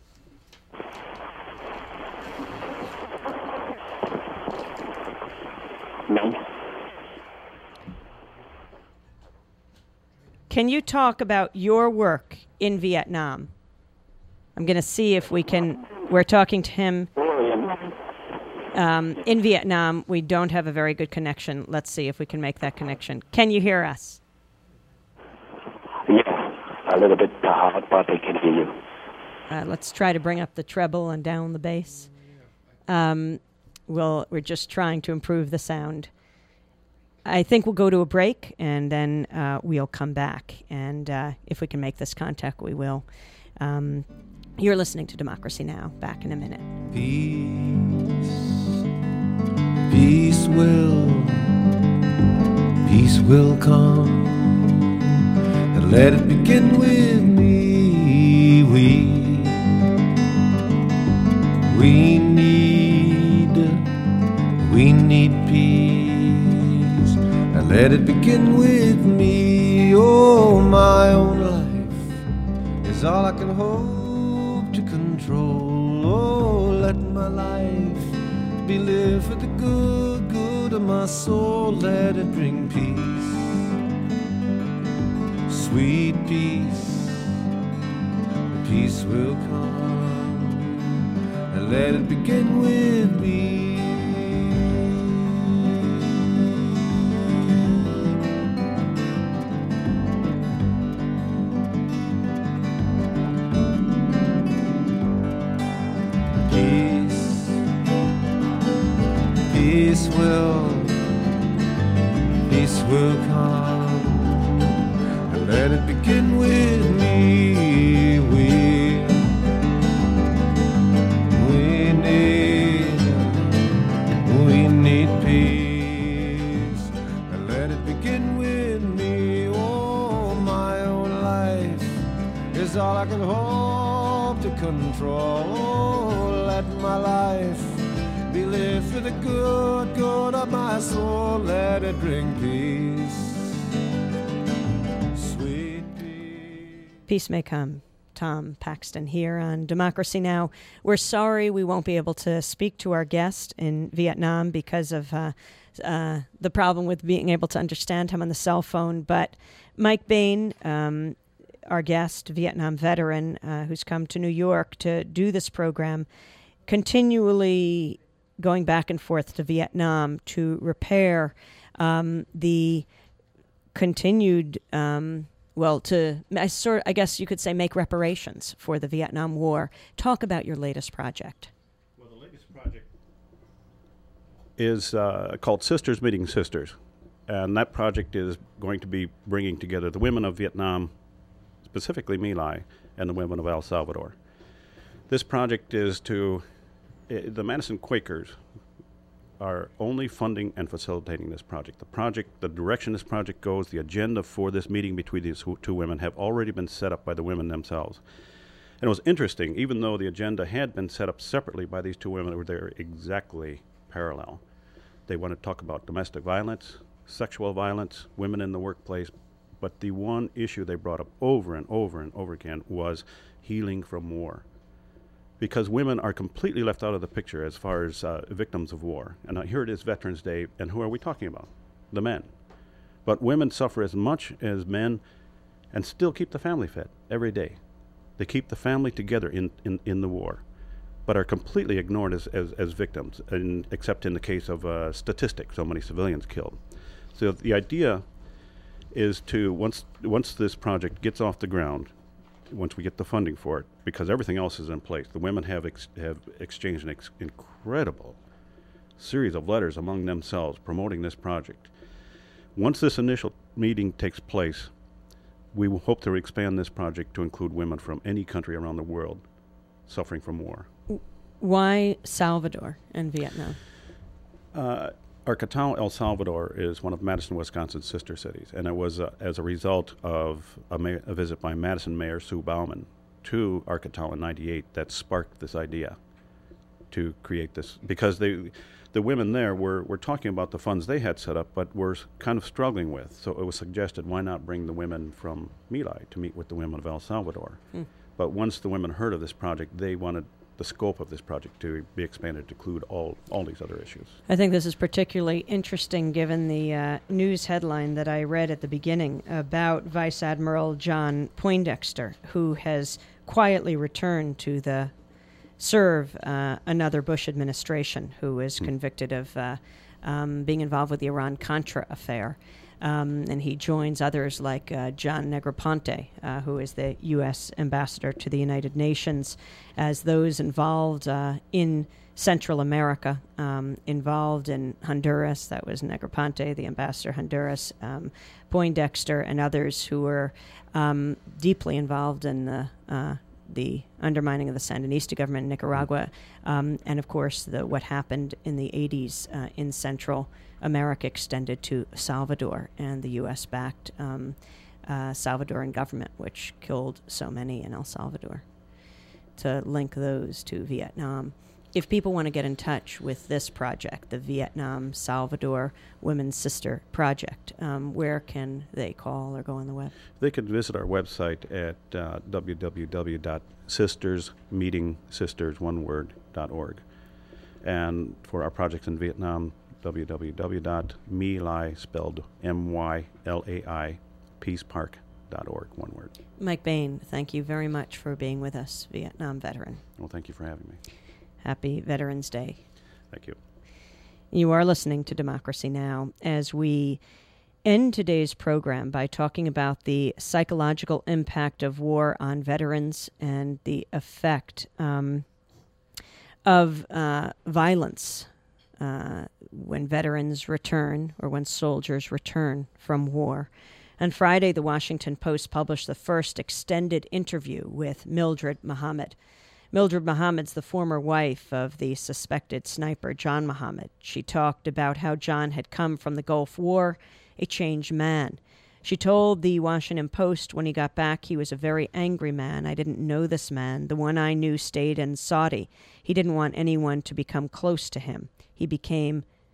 Me? Can you talk about your work in Vietnam? I'm going to see if we can. We're talking to him. Um, in Vietnam, we don't have a very good connection. Let's see if we can make that connection. Can you hear us? Yeah, a little bit hard, but I can hear you. Uh, let's try to bring up the treble and down the bass. Um, we'll, we're just trying to improve the sound. I think we'll go to a break, and then uh, we'll come back. And uh, if we can make this contact, we will. Um, you're listening to Democracy Now! Back in a minute. Peace, peace will, peace will come, and let it begin with me. We, we need, we need peace, and let it begin with me. Oh, my own life is all I can hope to control. Oh, let my life be lived for the good, good of my soul. Let it bring peace, sweet peace. The peace will come, and let it begin with me. Peace will, peace will come, and let it begin with me. We, we need, we need peace, and let it begin with me. Oh, my own life is all I can hope to control. Oh, let my life be lived for the good Lord God of my soul, let it bring peace. Sweet peace. Peace may come. Tom Paxton here on Democracy Now! We're sorry we won't be able to speak to our guest in Vietnam because of uh, uh, the problem with being able to understand him on the cell phone. But Mike Bain, um, our guest, Vietnam veteran, uh, who's come to New York to do this program, continually going back and forth to Vietnam to repair um, the continued... Um, Well, to I sort, I guess you could say, make reparations for the Vietnam War. Talk about your latest project. Well, the latest project is uh, called Sisters Meeting Sisters, and that project is going to be bringing together the women of Vietnam, specifically My Lai, and the women of El Salvador. This project is to uh, the Madison Quakers are only funding and facilitating this project. The project, the direction this project goes, the agenda for this meeting between these two women have already been set up by the women themselves. And it was interesting, even though the agenda had been set up separately by these two women, they were exactly parallel. They want to talk about domestic violence, sexual violence, women in the workplace, but the one issue they brought up over and over and over again was healing from war. Because women are completely left out of the picture as far as uh, victims of war. And uh, here it is Veterans Day, and who are we talking about? The men. But women suffer as much as men and still keep the family fed every day. They keep the family together in, in, in the war, but are completely ignored as, as, as victims, in, except in the case of uh, statistics, so many civilians killed. So the idea is to, once, once this project gets off the ground, once we get the funding for it, because everything else is in place. The women have ex- have exchanged an ex- incredible series of letters among themselves promoting this project. Once this initial meeting takes place, we will hope to expand this project to include women from any country around the world suffering from war. Why Salvador and Vietnam? Uh, Arcatao, El Salvador is one of Madison, Wisconsin's sister cities, and it was uh, as a result of a, ma- a visit by Madison Mayor Sue Bauman to Arcatao in ninety-eight that sparked this idea to create this, because they, the women there were, were talking about the funds they had set up, but were kind of struggling with. So it was suggested, why not bring the women from My Lai to meet with the women of El Salvador? Hmm. But once the women heard of this project, they wanted the scope of this project to be expanded to include all, all these other issues. I think this is particularly interesting given the uh, news headline that I read at the beginning about Vice Admiral John Poindexter, who has quietly returned to the serve uh, another Bush administration, who is hmm. convicted of uh, um, being involved with the Iran-Contra affair. Um, and he joins others like uh, John Negroponte, uh, who is the U S ambassador to the United Nations, as those involved uh, in Central America, um, involved in Honduras. That was Negroponte, the ambassador Honduras, um, Poindexter, and others who were um, deeply involved in the uh, the undermining of the Sandinista government in Nicaragua, um, and of course the what happened in the eighties uh, in Central America extended to Salvador and the U S-backed um, uh, Salvadoran government, which killed so many in El Salvador. To link those to Vietnam. If people want to get in touch with this project, the Vietnam Salvador Women's Sister Project, um, where can they call or go on the web? They can visit our website at uh, w w w dot sisters meeting sisters one word dot org. And for our projects in Vietnam, w w w dot my lai, spelled M Y L A I, peace park dot org, one word. Mike Bain, thank you very much for being with us, Vietnam veteran. Well, thank you for having me. Happy Veterans Day. Thank you. You are listening to Democracy Now! As we end today's program by talking about the psychological impact of war on veterans and the effect um, of uh, violence uh, when veterans return or when soldiers return from war. On Friday, the Washington Post published the first extended interview with Mildred Muhammad. Mildred Muhammad's the former wife of the suspected sniper, John Muhammad. She talked about how John had come from the Gulf War, a changed man. She told the Washington Post when he got back he was a very angry man. I didn't know this man. The one I knew stayed in Saudi. He didn't want anyone to become close to him. He became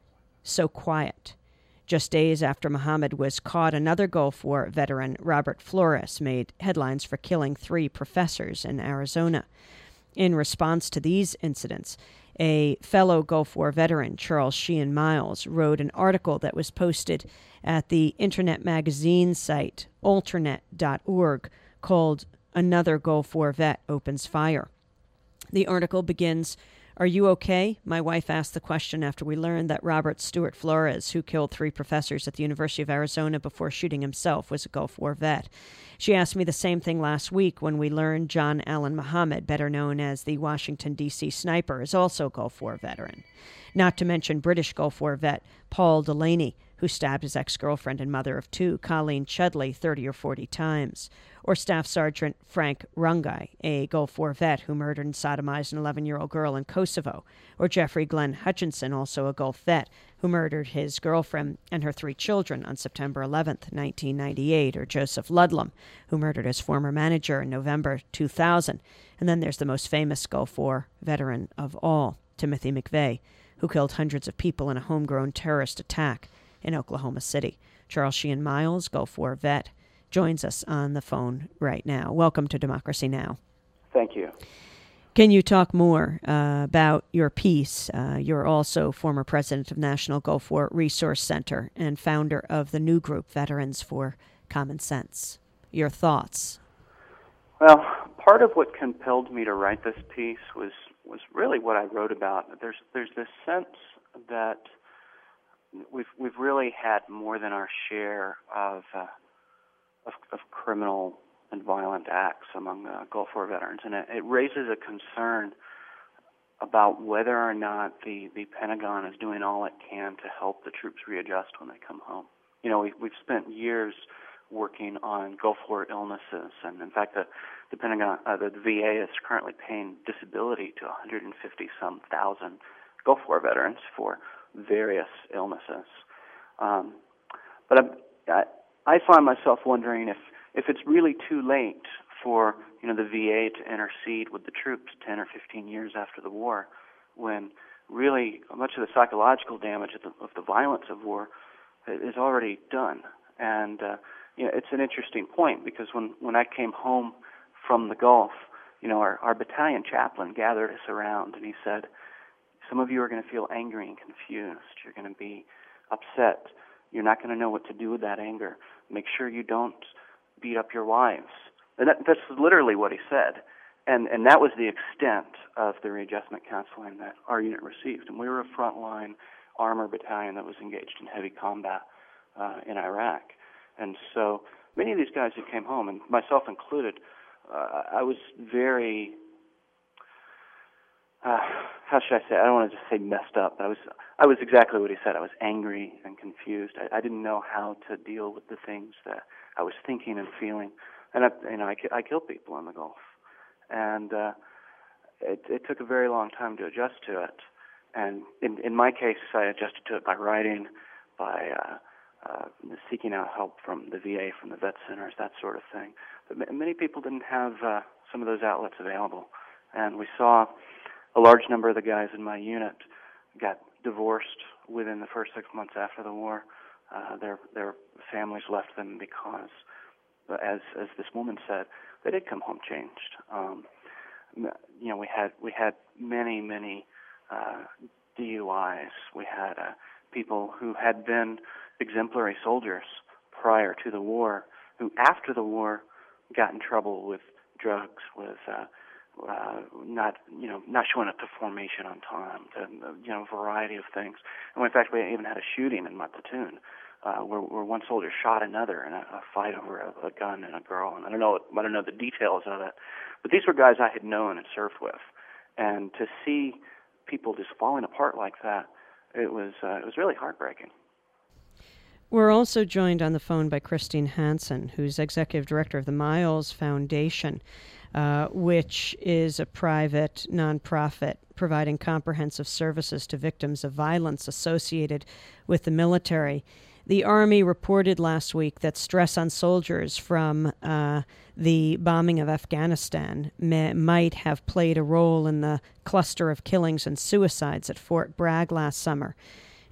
so quiet. Just days after Muhammad was caught, another Gulf War veteran, Robert Flores, made headlines for killing three professors in Arizona. In response to these incidents, a fellow Gulf War veteran, Charles Sheehan Miles, wrote an article that was posted at the internet magazine site alternet dot org called "Another Gulf War Vet Opens Fire." The article begins, "Are you okay?" My wife asked the question after we learned that Robert Stewart Flores, who killed three professors at the University of Arizona before shooting himself, was a Gulf War vet. She asked me the same thing last week when we learned John Allen Muhammad, better known as the Washington, D C sniper, is also a Gulf War veteran. Not to mention British Gulf War vet Paul Delaney, who stabbed his ex-girlfriend and mother of two, Colleen Chudley, thirty or forty times. Or Staff Sergeant Frank Rungai, a Gulf War vet who murdered and sodomized an eleven-year-old girl in Kosovo. Or Jeffrey Glenn Hutchinson, also a Gulf vet, who murdered his girlfriend and her three children on September eleventh, nineteen ninety-eight. Or Joseph Ludlam, who murdered his former manager in November two thousand. And then there's the most famous Gulf War veteran of all, Timothy McVeigh, who killed hundreds of people in a homegrown terrorist attack in Oklahoma City. Charles Sheehan Miles, Gulf War vet, joins us on the phone right now. Welcome to Democracy Now! Thank you. Can you talk more uh, about your piece? Uh, you're also former president of National Gulf War Resource Center and founder of the new group, Veterans for Common Sense. Your thoughts? Well, part of what compelled me to write this piece was was really what I wrote about. There's there's this sense that we've we've really had more than our share of uh, of, of criminal and violent acts among uh, Gulf War veterans, and it, it raises a concern about whether or not the, the Pentagon is doing all it can to help the troops readjust when they come home. You know, we, we've spent years working on Gulf War illnesses, and in fact, the, the Pentagon, uh, the V A is currently paying disability to one hundred fifty some thousand Gulf War veterans for various illnesses. Um, but I, I, I find myself wondering if, if it's really too late for you know the V A to intercede with the troops ten or fifteen years after the war, when really much of the psychological damage of the, of the violence of war is already done. And uh, you know, it's an interesting point because when, when I came home from the Gulf, you know, our, our battalion chaplain gathered us around and he said, "Some of you are going to feel angry and confused. You're going to be upset. You're not going to know what to do with that anger. Make sure you don't beat up your wives." And that, that's literally what he said. And and that was the extent of the readjustment counseling that our unit received. And we were a frontline armor battalion that was engaged in heavy combat uh, in Iraq. And so many of these guys who came home, and myself included, uh, I was very, uh, how should I say, I don't want to just say messed up. I was I was exactly what he said. I was angry and confused. I, I didn't know how to deal with the things that I was thinking and feeling. And I, you know, I, I killed people in the Gulf. And uh, it, it took a very long time to adjust to it. And in, in my case, I adjusted to it by writing, by uh, uh, seeking out help from the V A, from the vet centers, that sort of thing. But many people didn't have uh, some of those outlets available. And we saw a large number of the guys in my unit got divorced within the first six months after the war. Uh, their their families left them because, as as this woman said, they did come home changed. Um, you know, we had we had many many uh, D U Is. We had uh, people who had been exemplary soldiers prior to the war, who after the war got in trouble with drugs, with uh, uh, not you know not showing up to formation on time, to, you know, a variety of things. And in fact, we even had a shooting in my platoon. Uh, where, where one soldier shot another in a, a fight over a, a gun and a girl, and I don't know, I don't know the details of it, but these were guys I had known and served with, and to see people just falling apart like that, it was uh, it was really heartbreaking. We're also joined on the phone by Christine Hansen, who's executive director of the Miles Foundation, uh, which is a private nonprofit providing comprehensive services to victims of violence associated with the military. The Army reported last week that stress on soldiers from uh, the bombing of Afghanistan may, might have played a role in the cluster of killings and suicides at Fort Bragg last summer.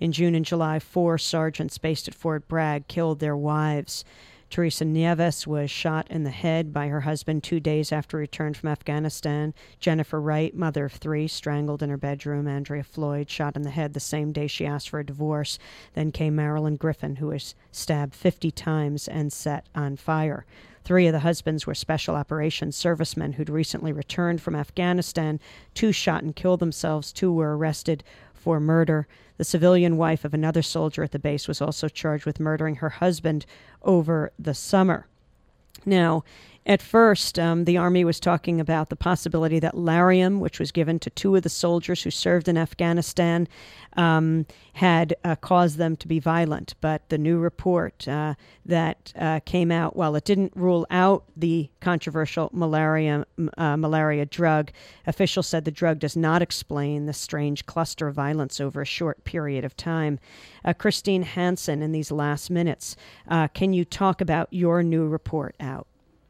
In June and July, four sergeants based at Fort Bragg killed their wives. Teresa Nieves was shot in the head by her husband two days after return from Afghanistan. Jennifer Wright, mother of three, strangled in her bedroom. Andrea Floyd shot in the head the same day she asked for a divorce. Then came Marilyn Griffin, who was stabbed fifty times and set on fire. Three of the husbands were special operations servicemen who'd recently returned from Afghanistan. Two shot and killed themselves. Two were arrested for murder. The civilian wife of another soldier at the base was also charged with murdering her husband over the summer. Now, at first, um, the Army was talking about the possibility that Lariam, which was given to two of the soldiers who served in Afghanistan, um, had uh, caused them to be violent. But the new report uh, that uh, came out, while it didn't rule out the controversial malaria, uh, malaria drug, officials said the drug does not explain the strange cluster of violence over a short period of time. Uh, Christine Hansen, in these last minutes, uh, can you talk about your new report out?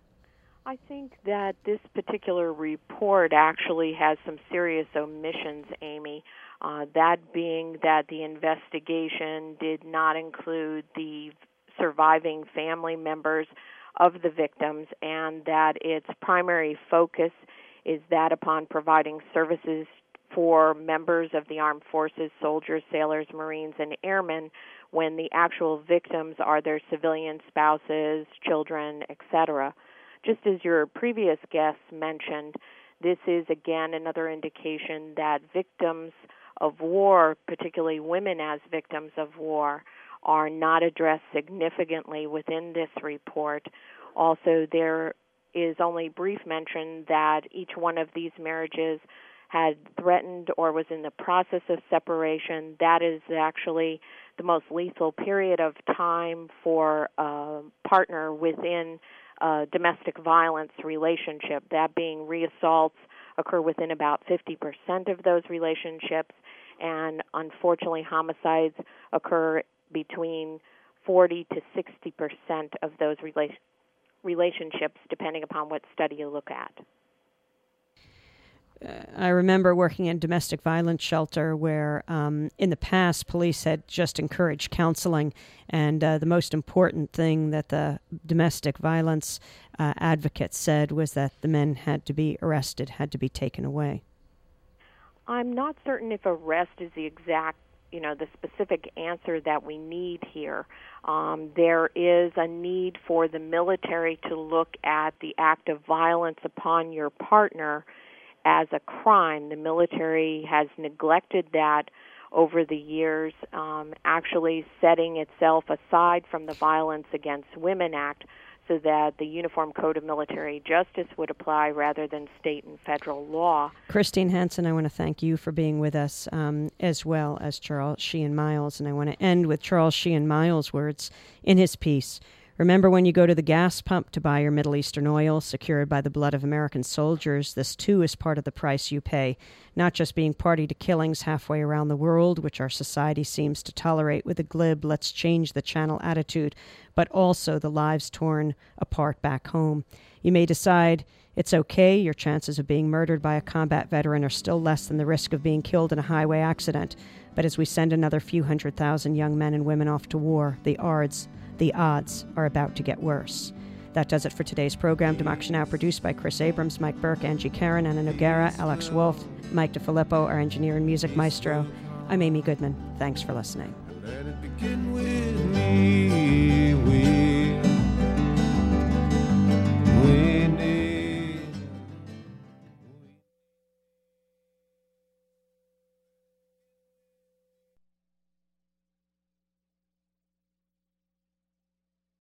I think that this particular report actually has some serious omissions, Amy, uh, that being that the investigation did not include the surviving family members of the victims, and that its primary focus is that upon providing services for members of the armed forces, soldiers, sailors, Marines, and airmen, when the actual victims are their civilian spouses, children, et cetera. Just as your previous guest mentioned, this is again another indication that victims of war, particularly women as victims of war, are not addressed significantly within this report. Also, there is only brief mention that each one of these marriages had threatened or was in the process of separation. That is actually the most lethal period of time for a partner within Uh, domestic violence relationship, that being reassaults occur within about fifty percent of those relationships, and unfortunately homicides occur between forty to sixty percent of those rela- relationships, depending upon what study you look at. Uh, I remember working in a domestic violence shelter where um, in the past police had just encouraged counseling, and uh, the most important thing that the domestic violence uh, advocates said was that the men had to be arrested, had to be taken away. I'm not certain if arrest is the exact, you know, the specific answer that we need here. Um, there is a need for the military to look at the act of violence upon your partner as a crime. The military has neglected that over the years, um, actually setting itself aside from the Violence Against Women Act so that the Uniform Code of Military Justice would apply rather than state and federal law. Christine Hansen, I want to thank you for being with us, um, as well as Charles Sheehan Miles. And I want to end with Charles Sheehan Miles' words in his piece. Remember when you go to the gas pump to buy your Middle Eastern oil secured by the blood of American soldiers, this too is part of the price you pay, not just being party to killings halfway around the world, which our society seems to tolerate with a glib, let's change the channel attitude, but also the lives torn apart back home. You may decide it's okay, your chances of being murdered by a combat veteran are still less than the risk of being killed in a highway accident, but as we send another few hundred thousand young men and women off to war, the odds The odds are about to get worse. That does it for today's program. Democracy Now! Produced by Chris Abrams, Mike Burke, Angie Karen, Anna Noguera, Alex Wolf, Mike DeFilippo, our engineer and music maestro. I'm Amy Goodman. Thanks for listening. Let it begin with me. We